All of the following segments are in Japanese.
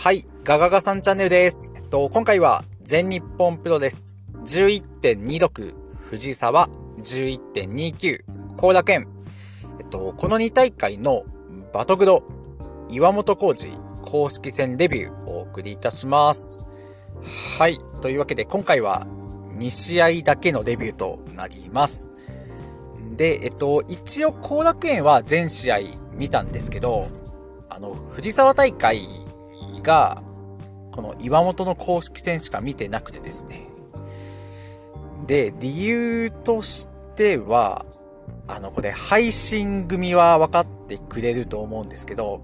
はい、ガガガさんチャンネルです。今回は全日本プロレス 11.26 藤沢 11.29 後楽園、この2大会のバトグロ岩本浩二公式戦レビューをお送りいたします。はい、というわけで今回は2試合だけのレビューとなります。で、一応後楽園は全試合見たんですけど、藤沢大会がこの岩本の公式戦しか見てなくてですね。で、理由としては、これ配信組は分かってくれると思うんですけど、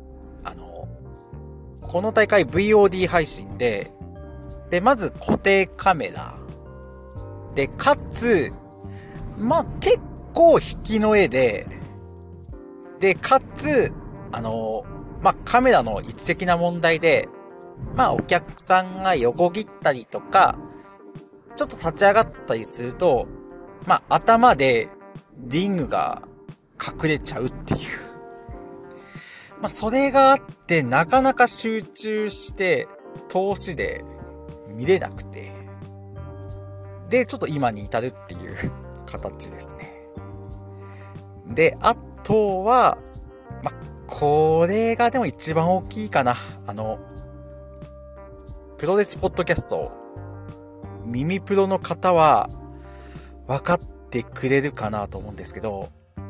この大会 VOD 配信で、まず固定カメラ。で、かつ、結構引きの絵で、かつ、カメラの位置的な問題で、お客さんが横切ったりとか、ちょっと立ち上がったりすると、頭でリングが隠れちゃうっていう。それがあって、なかなか集中して、通しで見れなくて。で、ちょっと今に至るっていう形ですね。で、あとは、これがでも一番大きいかな。プロレスポッドキャスト、耳プロの方は分かってくれるかなと思うんですけど、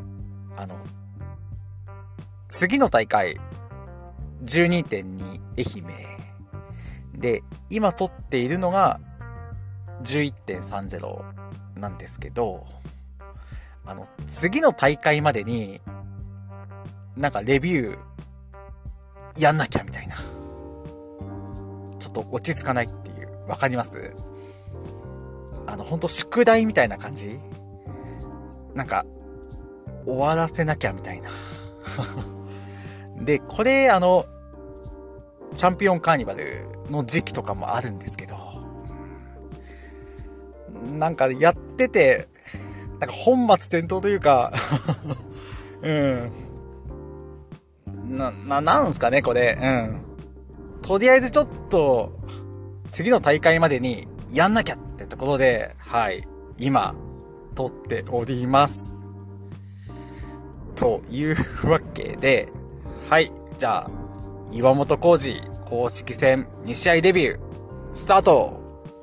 次の大会、12.2 愛媛。で、今撮っているのが 11.30 なんですけど、次の大会までに、なんかレビューやんなきゃみたいな。ちょっと落ち着かないっていう。わかります？ほんと宿題みたいな感じ？なんか、終わらせなきゃみたいな。で、これチャンピオンカーニバルの時期とかもあるんですけど、なんかやってて、なんか本末転倒というか、なんすかね、これ。とりあえずちょっと、次の大会までにやんなきゃってところで、はい、今、撮っております。というわけで、はい、じゃあ、岩本浩二公式戦2試合レビュー、スタート！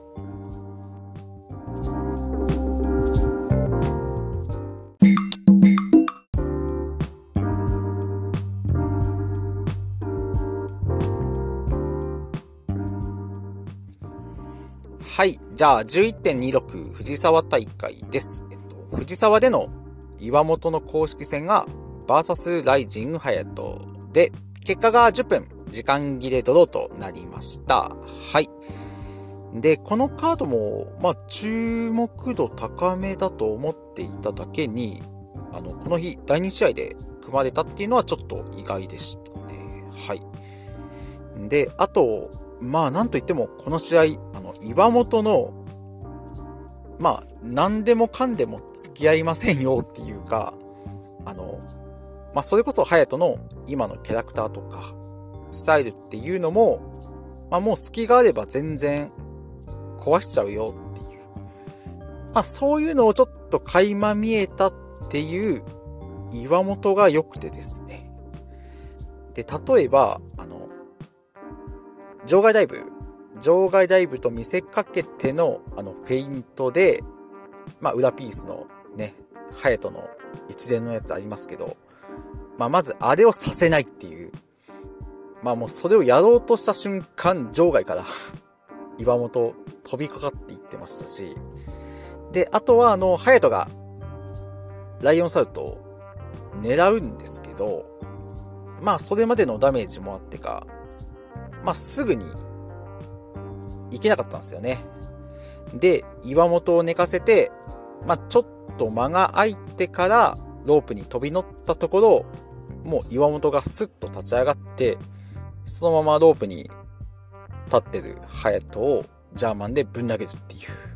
はい。じゃあ、11.26 藤沢大会です。藤沢での岩本の公式戦が、バーサスライジングハヤトで、結果が10分、時間切れドローとなりました。はい。で、このカードも、注目度高めだと思っていただけに、この日、第2試合で組まれたっていうのはちょっと意外でしたね。はい。で、あと、なんといっても、この試合、岩本の、何でもかんでも付き合いませんよっていうか、それこそ、隼人の今のキャラクターとか、スタイルっていうのも、もう隙があれば全然壊しちゃうよっていう。そういうのをちょっと垣間見えたっていう岩本が良くてですね。で、例えば、場外ダイブと見せかけてのフェイントで、裏ピースのね、隼人の一連のやつありますけど、まずあれをさせないっていう。もうそれをやろうとした瞬間、場外から岩本飛びかかっていってましたし、で、あとは隼人がライオンサルトを狙うんですけど、それまでのダメージもあってか、すぐにいけなかったんですよね。で、岩本を寝かせて、ちょっと間が空いてからロープに飛び乗ったところ、もう岩本がスッと立ち上がって、そのままロープに立ってる隼人をジャーマンでぶん投げるっていう。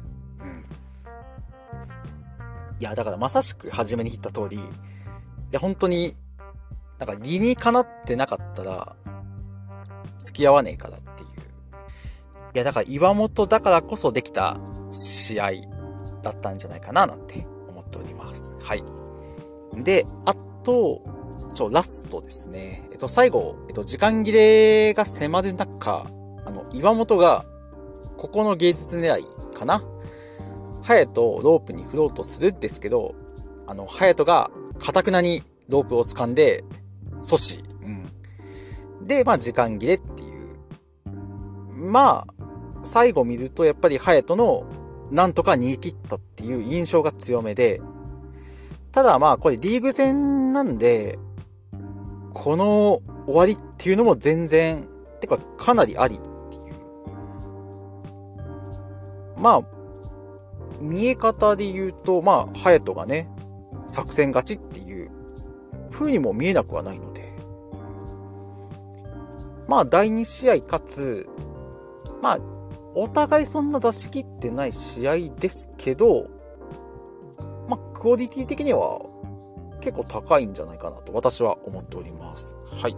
いや、だからまさしく初めに言った通り、いや、本当に、なんか理にかなってなかったら、 付き合わねえからっていう。いや、だから岩本だからこそできた試合だったんじゃないかななんて思っております。はい。で、あと、ラストですね。最後、時間切れが迫る中、岩本が、ここの芸術狙いかな。隼人をロープに振ろうとするんですけど、隼人が、堅くなにロープを掴んで、阻止。で、時間切れっていう。最後見ると、やっぱり隼人の、なんとか逃げ切ったっていう印象が強めで、ただこれリーグ戦なんで、この終わりっていうのも全然、てかかなりありっていう。見え方で言うと、隼人がね、作戦勝ちっていう風にも見えなくはないので。第2試合かつ、お互いそんな出し切ってない試合ですけど、クオリティ的には結構高いんじゃないかなと私は思っております。はい。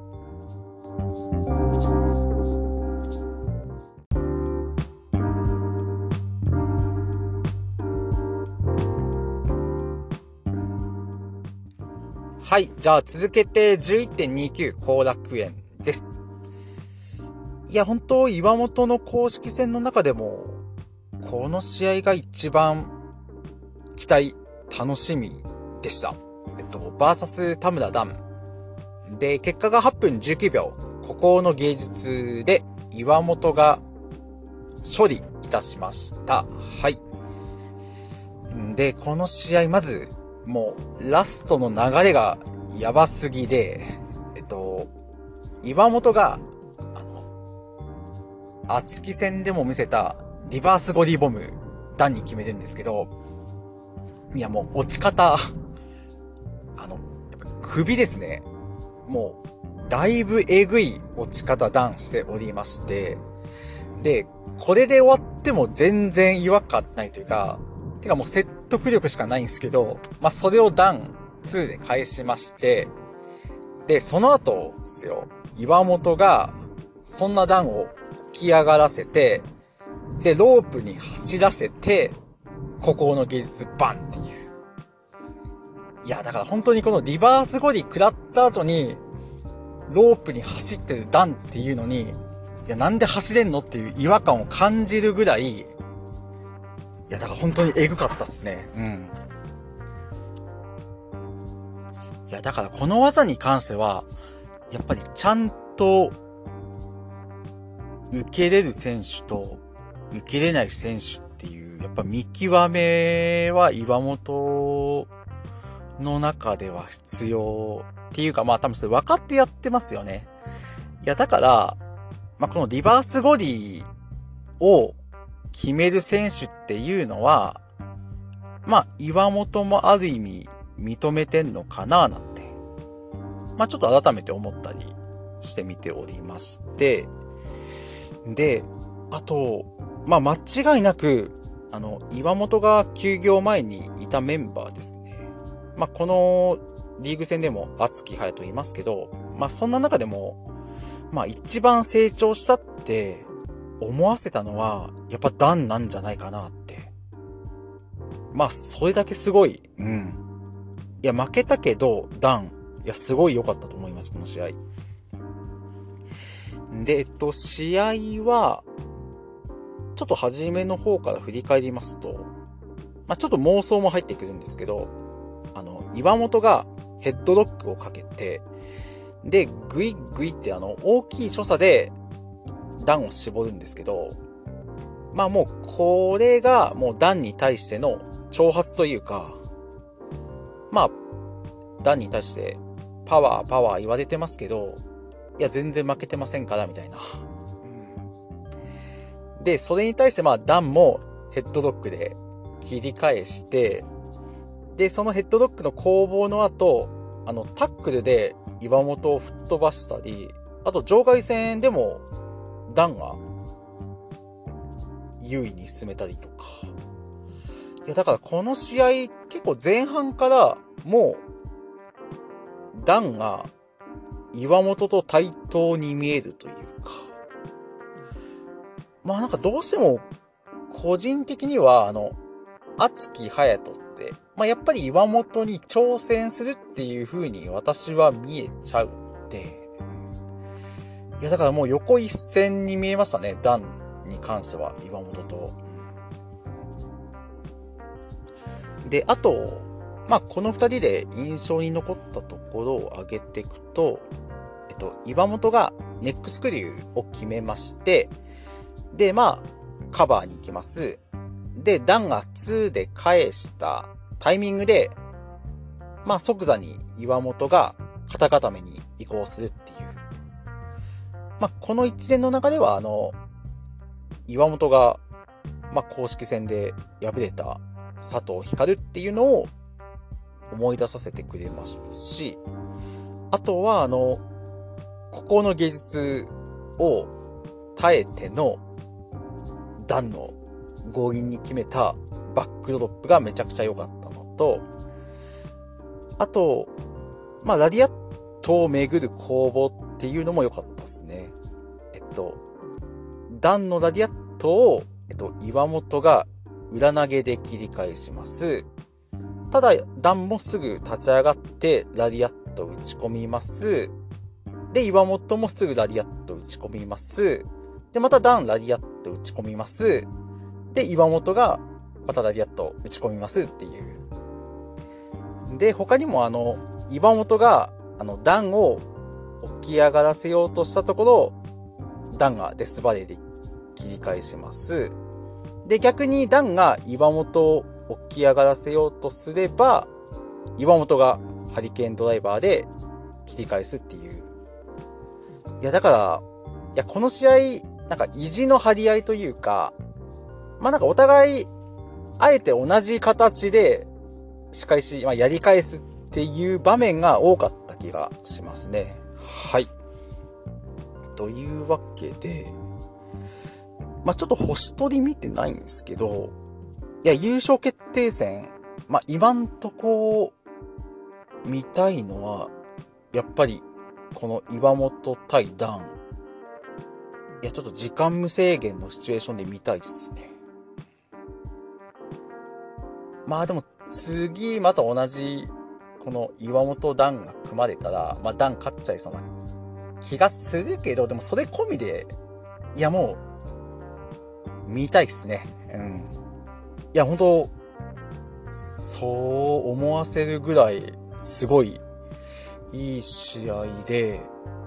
はい。じゃあ続けて 11.29 後楽園です。いや、本当岩本の公式戦の中でも、この試合が一番期待、楽しみでした。バーサス田村段。で、結果が8分19秒。ここの芸術で岩本が勝利いたしました。はい。で、この試合、まず、もう、ラストの流れがやばすぎで、岩本が、熱き戦でも見せたリバースボディボム、段に決めるんですけど、いやもう落ち方、やっぱ首ですね。もう、だいぶえぐい落ち方段しておりまして、で、これで終わっても全然違和感ないというか、てかもう説得力しかないんですけど、それを段2で返しまして、で、その後ですよ、岩本が、そんな段を起き上がらせて、で、ロープに走らせて、孤高の芸術バンっていう。いや、だから本当にこのリバースゴリ食らった後に、ロープに走ってる段っていうのに、いや、なんで走れんのっていう違和感を感じるぐらい、いや、だから本当にエグかったっすね。いや、だからこの技に関しては、やっぱりちゃんと、受けれる選手と、受けれない選手っていう、やっぱ見極めは岩本の中では必要っていうか、多分それ分かってやってますよね。いや、だから、このリバースゴリを決める選手っていうのは、岩本もある意味認めてんのかななんて、ちょっと改めて思ったりしてみておりまして、で、あと、間違いなく、岩本が休業前にいたメンバーですね。このリーグ戦でも熱き隼人いますけど、そんな中でも、一番成長したって思わせたのは、やっぱダンなんじゃないかなって。それだけすごい、いや、負けたけど、ダン、いや、すごい良かったと思います、この試合。で、試合は、ちょっと初めの方から振り返りますと、ちょっと妄想も入ってくるんですけど、岩本がヘッドロックをかけて、で、グイグイって大きい所作で段を絞るんですけど、もうこれがもう段に対しての挑発というか、段に対してパワー言われてますけど、いや全然負けてませんからみたいな。で、それに対して段もヘッドロックで切り返して、で、そのヘッドロックの攻防の後、タックルで岩本を吹っ飛ばしたり、あと場外戦でも段が優位に進めたりとか。いや、だからこの試合結構前半からもう段が岩本と対等に見えるというか、まあなんかどうしても、個人的には、熱き隼人って、まあやっぱり岩本に挑戦するっていう風に私は見えちゃうので、いやだからもう横一線に見えましたね、ダンに関しては、岩本と。で、あと、まあこの二人で印象に残ったところを挙げていくと、岩本がネックスクリューを決めまして、で、まあ、カバーに行きます。で、ダンが2で返したタイミングで、まあ即座に岩本が肩固めに移行するっていう。まあこの一連の中では岩本が、まあ公式戦で敗れた佐藤光っていうのを思い出させてくれましたし、あとはここの芸術を耐えてのダンの強引に決めたバックドロップがめちゃくちゃ良かったのと、あと、まあ、ラリアットを巡る攻防っていうのも良かったですね。ダンのラリアットを、岩本が裏投げで切り返します。ただ、ダンもすぐ立ち上がってラリアット打ち込みます。で、岩本もすぐラリアット打ち込みます。で、またダンラリアット打ち込みます。で、岩本がまたラリアット打ち込みますっていう。で、他にも岩本がダンを起き上がらせようとしたところ、ダンがデスバレーで切り返します。で、逆にダンが岩本を起き上がらせようとすれば、岩本がハリケーンドライバーで切り返すっていう。いや、だから、いや、この試合、なんか意地の張り合いというか、まあなんかお互い、あえて同じ形で仕返し、まあ、やり返すっていう場面が多かった気がしますね。はい。というわけで、まあちょっと星取り見てないんですけど、いや、優勝決定戦、まあ今んとこ見たいのは、やっぱりこの岩本対ダン。いや、ちょっと時間無制限のシチュエーションで見たいですね。まあでも次また同じこの岩本ダンが組まれたら、まあダン勝っちゃいそうな気がするけど、でもそれ込みで、いやもう見たいっすね。うん。いや本当そう思わせるぐらいすごいいい試合で、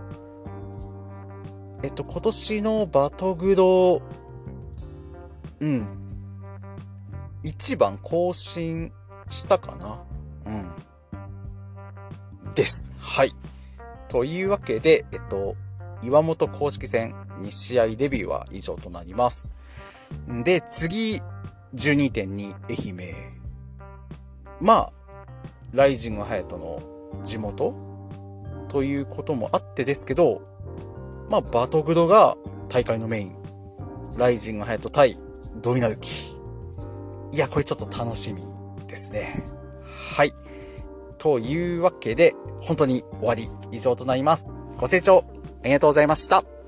今年のバトグロ、1番更新したかな？です。はい。というわけで、岩本公式戦2試合レビューは以上となります。で、次、12.2 愛媛。まあ、ライジング隼人の地元ということもあってですけど、まあ、バトグロが大会のメイン。ライジング隼人対土井成樹。いや、これちょっと楽しみですね。はい。というわけで、本当に終わり以上となります。ご清聴ありがとうございました。